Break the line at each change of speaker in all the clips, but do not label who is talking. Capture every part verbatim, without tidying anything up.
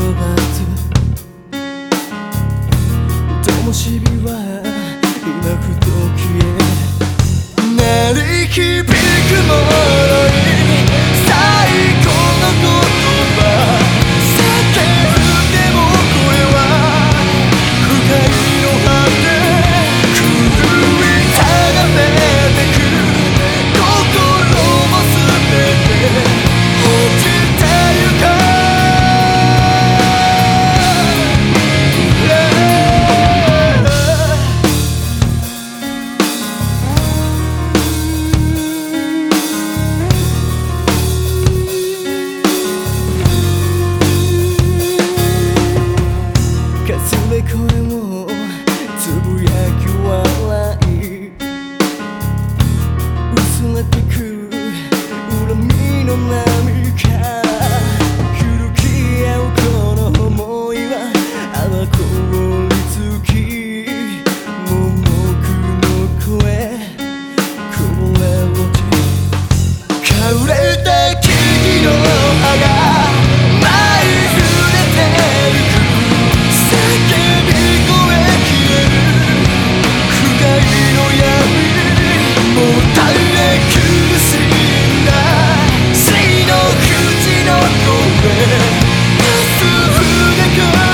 ばず灯火は今ふと消え鳴り響くものに最後の言葉叫んでもこれは不快の果て狂い高めてく心も全て落ちてゆかこれもつぶやき笑い薄れてく恨みの波から古き合うこの想いは淡く凍りつき盲目の声こぼれ落ち枯れた木々の葉が舞い触れてゆく叫び声消える不快の闇もたれ苦しんだ死の口の声パス筆か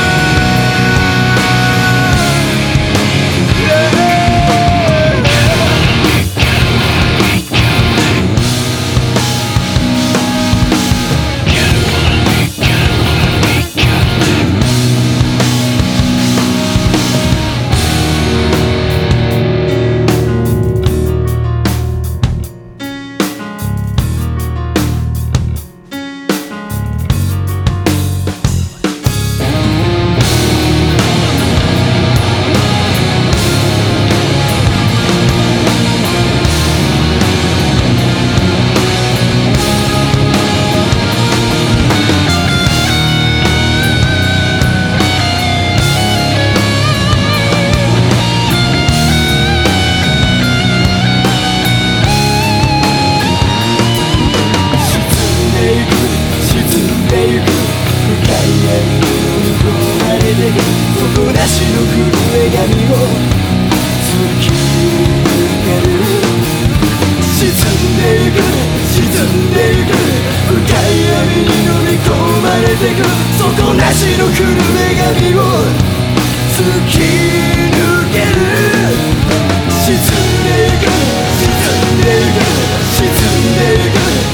底なしの震え髪を突き抜ける沈んでゆく沈んでゆく深い闇に飲み込まれてく底なしの震え髪を突き抜ける沈んでゆく沈んでゆく沈んでゆく